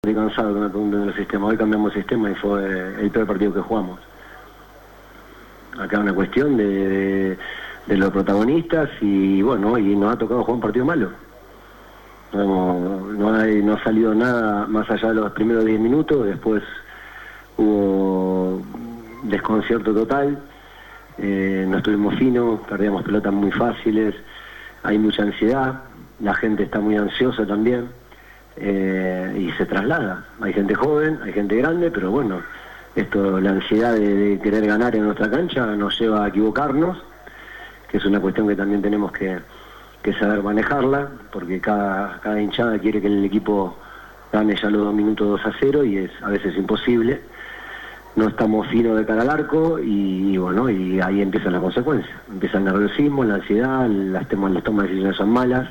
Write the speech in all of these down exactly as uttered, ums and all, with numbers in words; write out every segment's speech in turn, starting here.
Estoy cansado que me pregunten del sistema. Hoy cambiamos el sistema y fue el peor partido que jugamos. Acá una cuestión de, de, de los protagonistas y bueno, y nos ha tocado jugar un partido malo. No, no, hay, no ha salido nada más allá de los primeros diez minutos, después hubo desconcierto total, eh, no estuvimos finos, perdíamos pelotas muy fáciles, hay mucha ansiedad, la gente está muy ansiosa también. Eh, y se traslada, hay gente joven, hay gente grande, pero bueno, esto, la ansiedad de, de querer ganar en nuestra cancha nos lleva a equivocarnos, que es una cuestión que también tenemos que, que saber manejarla, porque cada, cada hinchada quiere que el equipo gane ya los dos minutos dos a cero y es a veces imposible, no estamos finos de cara al arco y, y bueno, y ahí empiezan las consecuencias, empieza el nerviosismo, la ansiedad, las, temas, las tomas de decisiones son malas.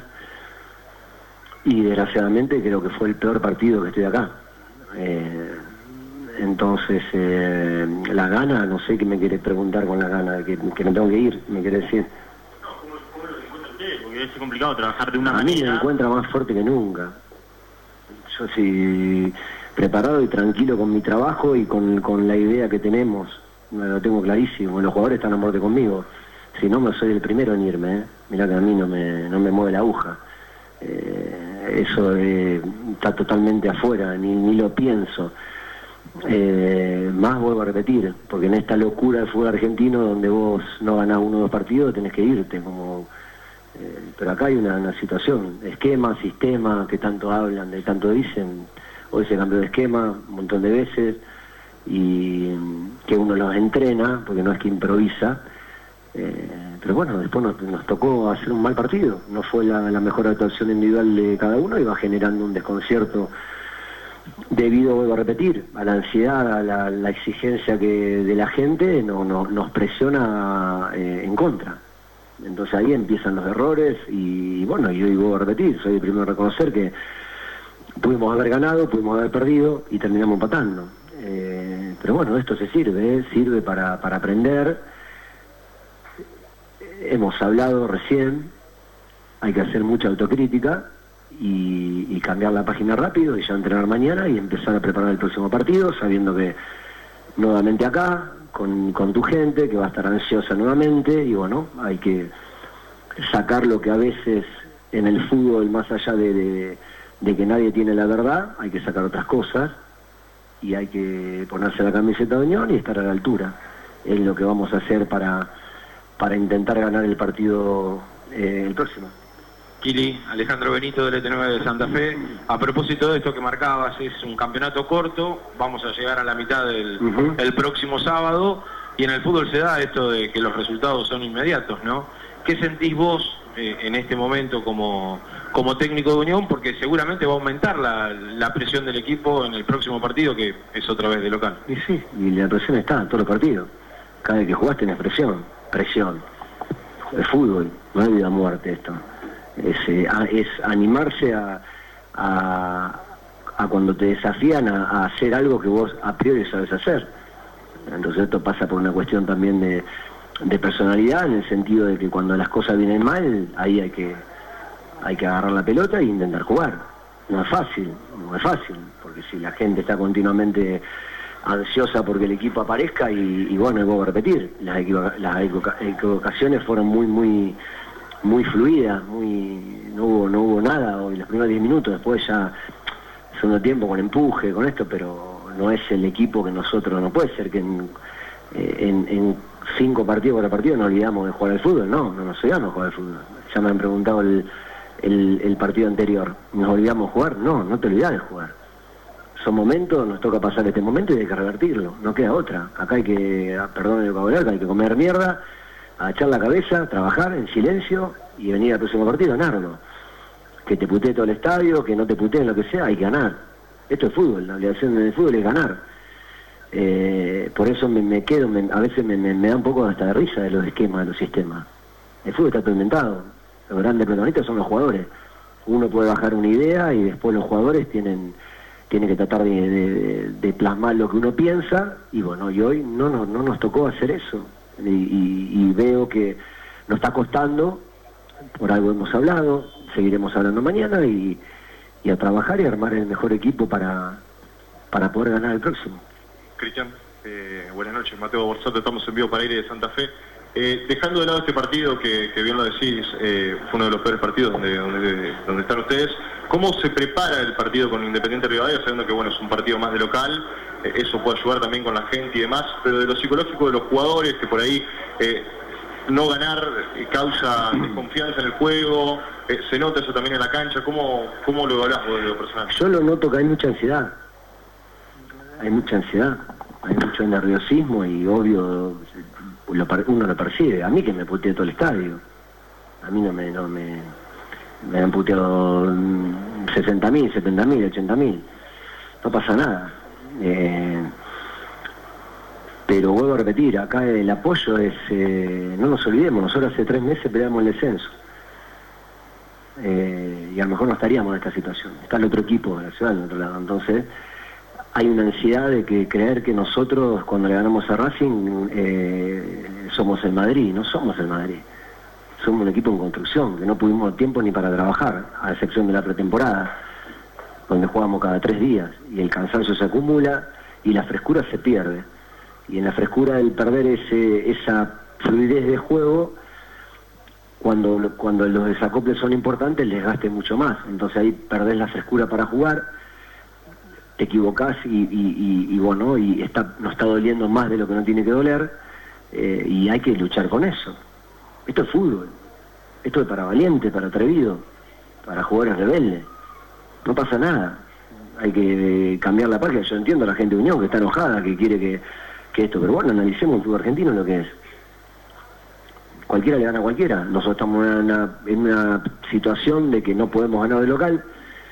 Y desgraciadamente creo que fue el peor partido que estoy acá. Eh, entonces, eh, la gana, no sé qué me quiere preguntar con la gana, que, que me tengo que ir, me quiere decir. No, ¿cómo, cómo lo encuentra usted? Porque es complicado trabajar de una A manera. mí me encuentra más fuerte que nunca. Yo sí, preparado y tranquilo con mi trabajo y con, con la idea que tenemos. Lo tengo clarísimo, los jugadores están a muerte conmigo. Si no, me soy el primero en irme, ¿eh? Mirá que a mí no me, no me mueve la aguja. Eh, eso eh, está totalmente afuera, ni, ni lo pienso. Eh, más vuelvo a repetir, porque en esta locura del fútbol argentino donde vos no ganás uno o dos partidos tenés que irte, como eh, pero acá hay una, una situación, esquema, sistema, que tanto hablan, de tanto dicen. Hoy se cambió de esquema un montón de veces y que uno los entrena, porque no es que improvisa. Eh, pero bueno, después nos, nos tocó hacer un mal partido, no fue la, la mejor actuación individual de cada uno y va generando un desconcierto debido, vuelvo a repetir, a la ansiedad, a la, la exigencia que de la gente no, no, nos presiona eh, en contra. Entonces ahí empiezan los errores y, y bueno, yo vuelvo a repetir, soy el primero a reconocer que pudimos haber ganado, pudimos haber perdido y terminamos empatando. Eh, pero bueno, esto se sirve, ¿eh? Sirve para, para aprender. Hemos hablado recién, hay que hacer mucha autocrítica y, y cambiar la página rápido y ya entrenar mañana y empezar a preparar el próximo partido, sabiendo que nuevamente acá, con, con tu gente, que va a estar ansiosa nuevamente y bueno, hay que sacar lo que a veces en el fútbol, más allá de, de, de que nadie tiene la verdad, hay que sacar otras cosas y hay que ponerse la camiseta de Unión y estar a la altura. Es lo que vamos a hacer para... para intentar ganar el partido eh, el próximo. Kili, Alejandro Benito del E T nueve de Santa Fe. A propósito de esto que marcabas, es un campeonato corto, vamos a llegar a la mitad del uh-huh. el próximo sábado, y en el fútbol se da esto de que los resultados son inmediatos, ¿no? ¿Qué sentís vos eh, en este momento como, como técnico de Unión? Porque seguramente va a aumentar la, la presión del equipo en el próximo partido, que es otra vez de local. Y sí, y la presión está en todos los partidos. Cada vez que jugás tenés presión. presión, el fútbol, no hay vida o muerte esto, es, eh, es animarse a, a, a cuando te desafían a, a hacer algo que vos a priori sabes hacer. Entonces esto pasa por una cuestión también de, de personalidad, en el sentido de que cuando las cosas vienen mal, ahí hay que, hay que agarrar la pelota e intentar jugar. No es fácil, no es fácil, porque si la gente está continuamente ansiosa porque el equipo aparezca y, y bueno, y vuelvo a repetir, las, equivoca, las equivocaciones fueron muy muy muy fluidas, muy no hubo no hubo nada hoy los primeros diez minutos, después ya segundo tiempo con empuje, con esto, pero no es el equipo que nosotros, no puede ser que en, en, en cinco partidos por partido nos olvidamos de jugar al fútbol, no, no nos olvidamos de jugar al fútbol. Ya me han preguntado el, el, el partido anterior, ¿nos olvidamos de jugar? No, no te olvidás de jugar. Son momentos, nos toca pasar este momento y hay que revertirlo, no queda otra. Acá hay que, perdón el vocabulario, hay que comer mierda, agachar la cabeza, trabajar en silencio y venir al próximo partido a ganarlo. Que te putee todo el estadio, que no te puteen lo que sea, hay que ganar. Esto es fútbol, la obligación del fútbol es ganar. Eh, por eso me, me quedo, me, a veces me, me, me da un poco hasta de risa de los esquemas, de los sistemas. El fútbol está todo inventado, los grandes protagonistas son los jugadores. Uno puede bajar una idea y después los jugadores tienen... tiene que tratar de, de, de plasmar lo que uno piensa, y bueno, y hoy no, no, no nos tocó hacer eso, y, y, y veo que nos está costando, por algo hemos hablado, seguiremos hablando mañana, y, y a trabajar y a armar el mejor equipo para, para poder ganar el próximo. Cristian, eh, buenas noches, Mateo Borsato, estamos en vivo para Aire de Santa Fe. Eh, dejando de lado este partido, que, que bien lo decís, eh, fue uno de los peores partidos donde, donde, donde están ustedes, ¿cómo se prepara el partido con Independiente Rivadavia, sabiendo que bueno, es un partido más de local, eh, eso puede ayudar también con la gente y demás, pero de lo psicológico de los jugadores, que por ahí eh, no ganar eh, causa desconfianza en el juego, eh, se nota eso también en la cancha, ¿cómo, cómo lo hablas vos de lo personal? Yo lo noto que hay mucha ansiedad, hay mucha ansiedad, hay mucho nerviosismo y obvio lo, uno lo percibe. A mí que me puteé todo el estadio, a mí no me, no me, me han puteado sesenta mil, setenta mil, ochenta mil, no pasa nada. Eh, pero vuelvo a repetir, acá el apoyo es, eh, no nos olvidemos, nosotros hace tres meses peleamos el descenso. Eh, y a lo mejor no estaríamos en esta situación. Está el otro equipo de la ciudad del otro lado, entonces hay una ansiedad de que creer que nosotros cuando le ganamos a Racing eh, somos el Madrid. No somos el Madrid, somos un equipo en construcción, que no pudimos tiempo ni para trabajar, a excepción de la pretemporada, donde jugamos cada tres días, y el cansancio se acumula y la frescura se pierde, y en la frescura del perder ese, esa fluidez de juego, cuando, cuando los desacoples son importantes, el desgaste es mucho más, entonces ahí perdés la frescura para jugar, te equivocás y, y, y, y bueno, y está, nos está doliendo más de lo que no tiene que doler, eh, y hay que luchar con eso. Esto es fútbol, esto es para valiente, para atrevido, para jugadores rebeldes, no pasa nada, hay que cambiar la página. Yo entiendo a la gente de Unión que está enojada, que quiere que, que esto, pero bueno, analicemos el fútbol argentino lo que es. Cualquiera le gana a cualquiera, nosotros estamos en una, en una situación de que no podemos ganar de local,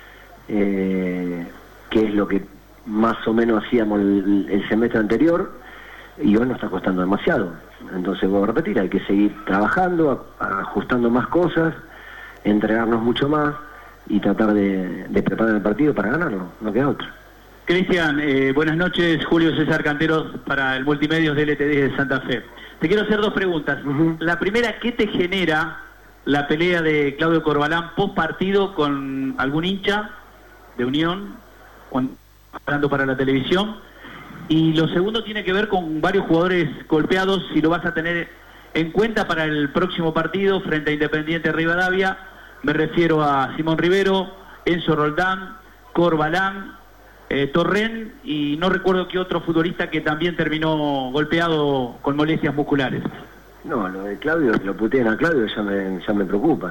eh, que es lo que más o menos hacíamos el, el semestre anterior, y hoy nos está costando demasiado. Entonces, voy a repetir, hay que seguir trabajando, a, a, ajustando más cosas, entregarnos mucho más y tratar de, de preparar el partido para ganarlo, no queda otra. Cristian, eh, buenas noches, Julio César Canteros para el Multimedios de L T D de Santa Fe. Te quiero hacer dos preguntas. Uh-huh. La primera, ¿qué te genera la pelea de Claudio Corbalán post partido con algún hincha de Unión, cuando hablando para la televisión? Y lo segundo tiene que ver con varios jugadores golpeados, si lo vas a tener en cuenta para el próximo partido frente a Independiente Rivadavia. Me refiero a Simón Rivero, Enzo Roldán, Corbalán, eh, Torren, y no recuerdo qué otro futbolista que también terminó golpeado con molestias musculares. No, lo de Claudio, lo putean a Claudio, ya me, ya me preocupa.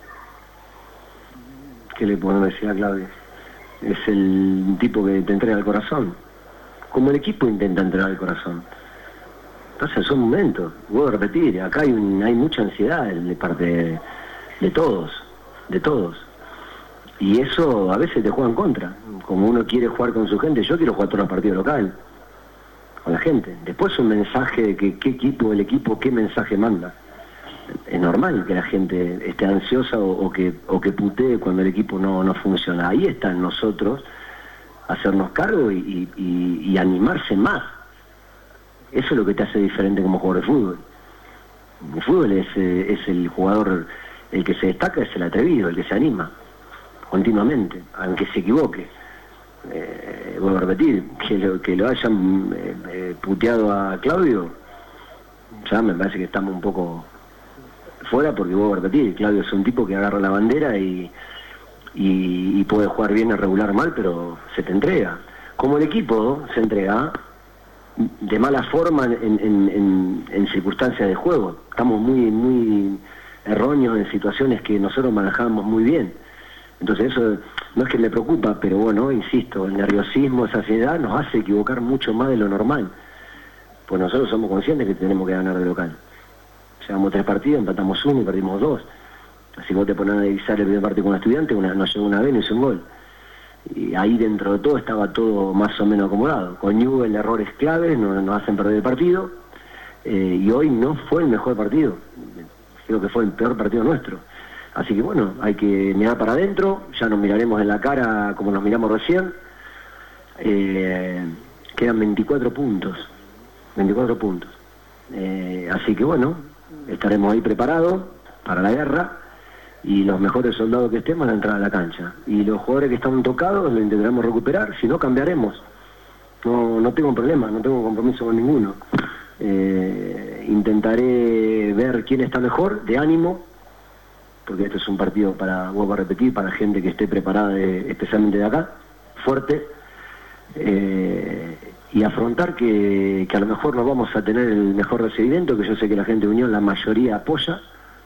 ¿Qué le podemos decir a Claudio? Es el tipo que te entrega el corazón, como el equipo intenta entregar el corazón. Entonces son momentos, vuelvo a repetir, acá hay, un, hay mucha ansiedad de parte de, de todos, de todos. Y eso a veces te juega en contra. Como uno quiere jugar con su gente, yo quiero jugar todos los partidos locales, con la gente. Después un mensaje de que qué equipo, el equipo, qué mensaje manda. Es normal que la gente esté ansiosa o, o que o que putee cuando el equipo no, no funciona. Ahí está en nosotros hacernos cargo y, y, y animarse más. Eso es lo que te hace diferente como jugador de fútbol. El fútbol es, es el jugador, el que se destaca es el atrevido, el que se anima continuamente, aunque se equivoque. Eh, vuelvo a repetir, que lo, que lo hayan eh, eh, puteado a Claudio, ya me parece que estamos un poco fuera, porque vuelvo a repetir, Claudio es un tipo que agarra la bandera y, y, y puede jugar bien o regular mal, pero se te entrega. Como el equipo se entrega de mala forma en, en, en, en circunstancias de juego. Estamos muy, muy erróneos en situaciones que nosotros manejamos muy bien. Entonces eso no es que me preocupa, pero bueno, insisto, el nerviosismo, esa ansiedad nos hace equivocar mucho más de lo normal. Pues nosotros somos conscientes que tenemos que ganar de local. Llevamos tres partidos, empatamos uno y perdimos dos. Así vos te pones a analizar el primer partido con un Estudiante, una, nos llegó una vez y hizo un gol. Y ahí dentro de todo estaba todo más o menos acomodado. Con Newell errores claves nos, nos hacen perder el partido. Eh, y hoy no fue el mejor partido. Creo que fue el peor partido nuestro. Así que bueno, hay que mirar para adentro, ya nos miraremos en la cara como nos miramos recién. Eh, quedan veinticuatro puntos, veinticuatro puntos. Eh, así que bueno, estaremos ahí preparados para la guerra, y los mejores soldados que estemos van a entrar a la cancha. Y los jugadores que están tocados lo intentaremos recuperar, si no cambiaremos. No, no tengo problema, no tengo compromiso con ninguno. Eh, intentaré ver quién está mejor, de ánimo, porque este es un partido, para, vuelvo a repetir, para gente que esté preparada, de, especialmente de acá, fuerte, eh, y afrontar que, que a lo mejor no vamos a tener el mejor recibimiento, que yo sé que la gente de Unión, la mayoría apoya,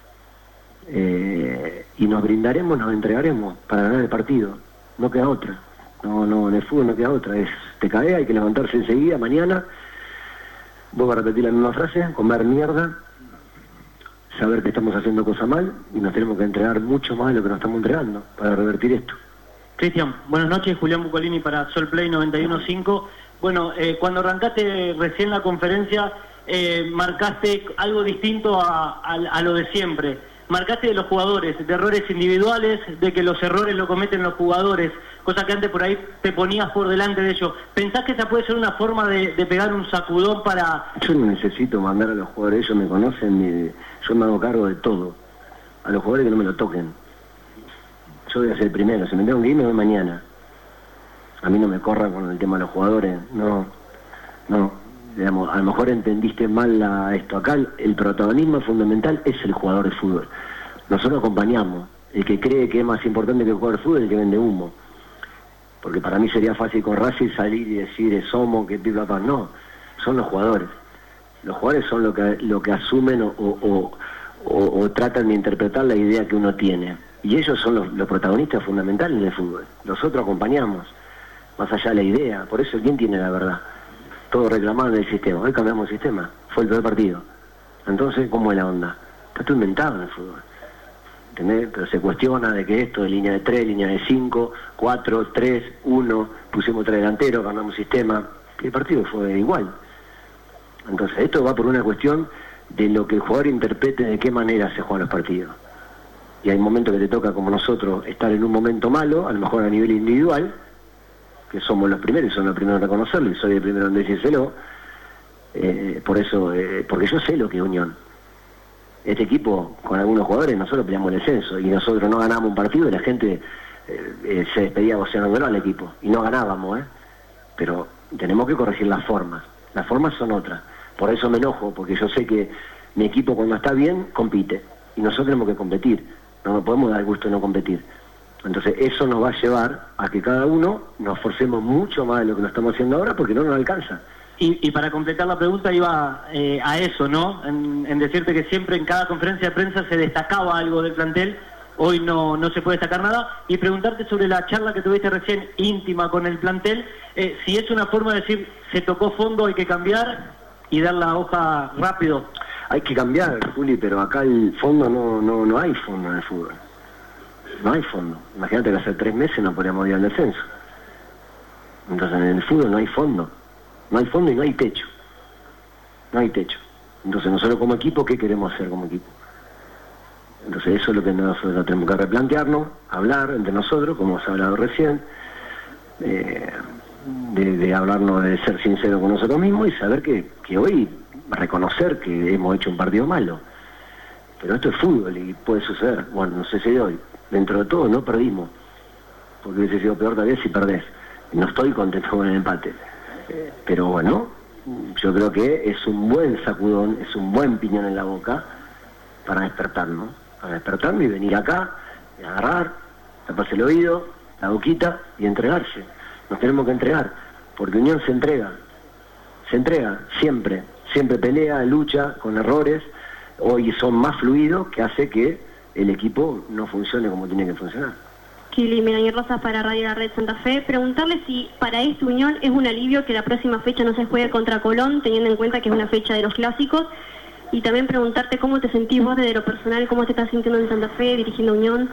eh, y nos brindaremos, nos entregaremos para ganar el partido. No queda otra. No, no, en el fútbol no queda otra. Es, te cae, hay que levantarse enseguida, mañana. Vuelvo a repetir la misma frase, comer mierda, saber que estamos haciendo cosas mal y nos tenemos que entregar mucho más de lo que nos estamos entregando para revertir esto. Cristian, buenas noches, Julián Bucolini para Sol Play noventa y uno punto cinco. Bueno, eh, cuando arrancaste recién la conferencia, eh, marcaste algo distinto a, a, a lo de siempre. Marcaste de los jugadores, de errores individuales, de que los errores lo cometen los jugadores, cosa que antes por ahí te ponías por delante de ellos. ¿Pensás que esa puede ser una forma de, de pegar un sacudón para...? Yo no necesito mandar a los jugadores, ellos me conocen, me, yo me hago cargo de todo. A los jugadores que no me lo toquen. Yo voy a ser el primero, si me tengo que ir me voy mañana. A mí no me corran con el tema de los jugadores, no, no. Digamos, a lo mejor entendiste mal la, esto. Acá el, el protagonismo fundamental es el jugador de fútbol. Nosotros acompañamos. El que cree que es más importante que el jugador de fútbol es el que vende humo. Porque para mí sería fácil con Racing salir y decir es somos, que pipa, pa. No, son los jugadores. Los jugadores son lo que, lo que asumen o, o, o, o tratan de interpretar la idea que uno tiene. Y ellos son los, los protagonistas fundamentales del fútbol. Nosotros acompañamos, más allá de la idea. Por eso, ¿quién tiene la verdad? Todos reclamaban del sistema. Hoy cambiamos el sistema. Fue el peor partido. Entonces, ¿cómo es la onda? Está todo inventado en el fútbol. ¿Entendés? Pero se cuestiona de que esto de línea de tres, línea de cinco, cuatro, tres, uno, pusimos tres delanteros, ganamos sistema. El partido fue igual. Entonces, esto va por una cuestión de lo que el jugador interprete de qué manera se juegan los partidos. Y hay momentos que te toca, como nosotros, estar en un momento malo, a lo mejor a nivel individual, que somos los primeros y son los primeros en reconocerlo y soy el primero en decírselo, eh, por eso, eh, porque yo sé lo que es Unión. Este equipo, con algunos jugadores, nosotros peleamos el descenso y nosotros no ganamos un partido y la gente eh, eh, se despedía voceándolo al equipo y no ganábamos, ¿eh? Pero tenemos que corregir las formas, las formas son otras. Por eso me enojo, porque yo sé que mi equipo cuando está bien compite y nosotros tenemos que competir, no nos podemos dar el gusto de no competir. Entonces eso nos va a llevar a que cada uno nos esforcemos mucho más de lo que nos estamos haciendo ahora porque no nos alcanza. Y, y para completar la pregunta iba eh, a eso, ¿no? En, en decirte que siempre en cada conferencia de prensa se destacaba algo del plantel, hoy no, no se puede destacar nada, y preguntarte sobre la charla que tuviste recién íntima con el plantel, eh, si es una forma de decir, se tocó fondo, hay que cambiar y dar la hoja rápido. Hay que cambiar, Juli, pero acá el fondo no, no, no hay fondo en el fútbol. No hay fondo. Imagínate que hace tres meses no podíamos ir al descenso. Entonces en el fútbol no hay fondo. No hay fondo y no hay techo. No hay techo. Entonces nosotros como equipo, ¿qué queremos hacer como equipo? Entonces eso es lo que nosotros tenemos que replantearnos, hablar entre nosotros, como se ha hablado recién, eh, de, de hablarnos, de ser sinceros con nosotros mismos y saber que, que hoy, reconocer que hemos hecho un partido malo. Pero esto es fútbol y puede suceder. Bueno, no sé si hoy. Dentro de todo no perdimos, porque hubiese sido peor tal vez si perdés. No estoy contento con el empate, eh, pero bueno, yo creo que es un buen sacudón, es un buen piñón en la boca para despertarnos, para despertarnos y venir acá, y agarrar, taparse el oído, la boquita y entregarse. Nos tenemos que entregar, porque Unión se entrega, se entrega siempre, siempre pelea, lucha con errores, hoy son más fluidos que hace que el equipo no funcione como tiene que funcionar. Kili Melanie Rosas para Radio La Red Santa Fe. Preguntarle si para esta Unión es un alivio que la próxima fecha no se juegue contra Colón, teniendo en cuenta que es una fecha de los clásicos. Y también preguntarte cómo te sentís vos desde lo personal, cómo te estás sintiendo en Santa Fe, dirigiendo Unión.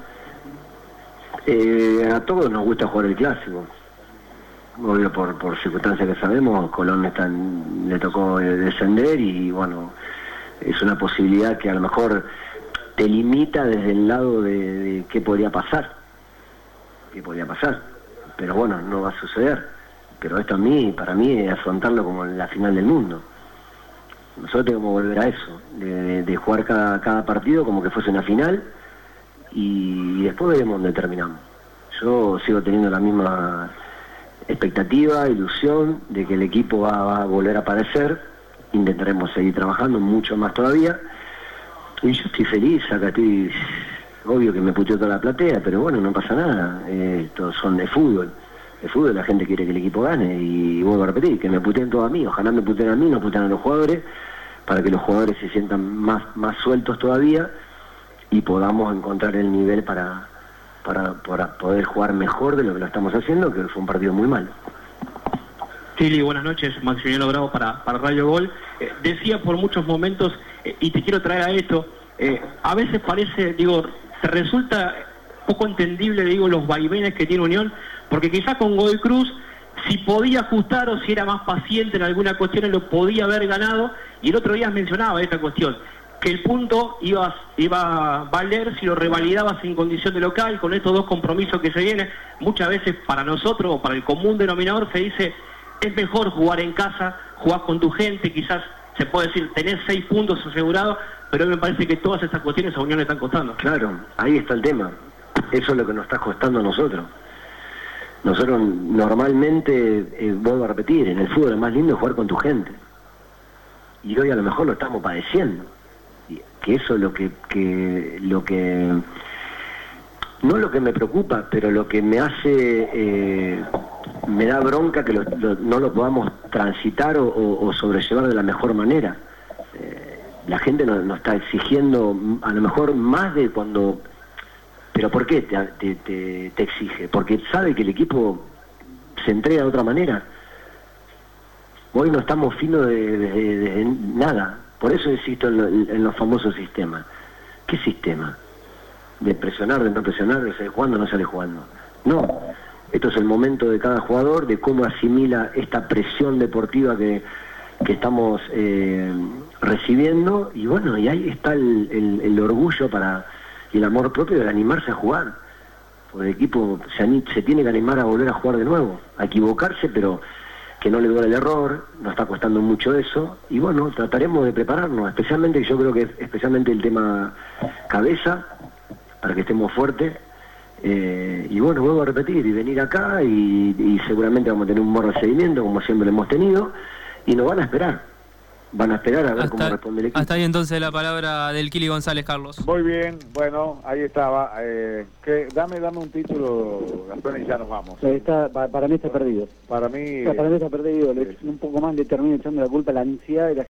Eh, a todos nos gusta jugar el clásico. Obvio, por, por circunstancias que sabemos, Colón está en, le tocó descender y bueno, es una posibilidad que a lo mejor te limita desde el lado de, de qué podría pasar, qué podría pasar, pero bueno, no va a suceder. Pero esto a mí, para mí, es afrontarlo como la final del mundo. Nosotros tenemos que volver a eso, de, de, de jugar cada, cada partido como que fuese una final y después veremos dónde terminamos. Yo sigo teniendo la misma expectativa, ilusión de que el equipo va, va a volver a aparecer. Intentaremos seguir trabajando mucho más todavía, y yo estoy feliz. Acá estoy, obvio que me puteó toda la platea, pero bueno, no pasa nada. Eh, estos son de fútbol. De fútbol la gente quiere que el equipo gane, y vuelvo a repetir, que me puteen todos a mí. Ojalá me puteen a mí, no puteen a los jugadores, para que los jugadores se sientan más, más sueltos todavía y podamos encontrar el nivel para, para, para poder jugar mejor de lo que lo estamos haciendo, que fue un partido muy malo. Chili, buenas noches, Maximiliano Bravo para, para Radio Gol. Eh, decía por muchos momentos, eh, y te quiero traer a esto, eh, a veces parece, digo, te resulta poco entendible, digo, los vaivenes que tiene Unión, porque quizás con Godoy Cruz, si podía ajustar o si era más paciente en alguna cuestión, lo podía haber ganado, y el otro día mencionaba esta cuestión, que el punto iba, iba a valer si lo revalidabas en condición de local, con estos dos compromisos que se vienen. Muchas veces para nosotros, o para el común denominador, se dice, es mejor jugar en casa, jugar con tu gente, quizás se puede decir, tenés seis puntos asegurados, pero me parece que todas estas cuestiones a Unión le están costando. Claro, ahí está el tema. Eso es lo que nos está costando a nosotros. Nosotros normalmente, eh, vuelvo a repetir, en el fútbol lo más lindo es jugar con tu gente. Y hoy a lo mejor lo estamos padeciendo. Y que eso es lo que, que, lo que, no lo que me preocupa, pero lo que me hace, eh, me da bronca que lo, lo, no lo podamos transitar o, o, o sobrellevar de la mejor manera. Eh, la gente nos, nos está exigiendo a lo mejor más de cuando... ¿Pero por qué te, te, te, te exige? Porque sabe que el equipo se entrega de otra manera. Hoy no estamos finos de, de, de, de nada. Por eso insisto en, lo, en los famosos sistemas. ¿Qué sistema? De presionar, de no presionar, de salir jugando, no sale jugando. No. Esto es el momento de cada jugador, de cómo asimila esta presión deportiva que, que estamos eh, recibiendo. Y bueno, y ahí está el, el, el orgullo para... y el amor propio de animarse a jugar. Porque el equipo se, se tiene que animar a volver a jugar de nuevo, a equivocarse, pero que no le duele el error. Nos está costando mucho eso, y bueno, trataremos de prepararnos, especialmente, yo creo que especialmente el tema cabeza, para que estemos fuertes, eh, y bueno, vuelvo a repetir, y venir acá, y, y seguramente vamos a tener un buen recibimiento, como siempre lo hemos tenido, y nos van a esperar. Van a esperar a ver hasta, cómo responde el equipo. Hasta ahí entonces la palabra del Kili González, Carlos. Muy bien, bueno, ahí estaba. Eh, que, dame dame un título, Gastón, y ya nos vamos. Está, para, para mí está perdido. Para mí... O sea, para mí está perdido. Le, un poco más le termino echando la culpa a la ansiedad de la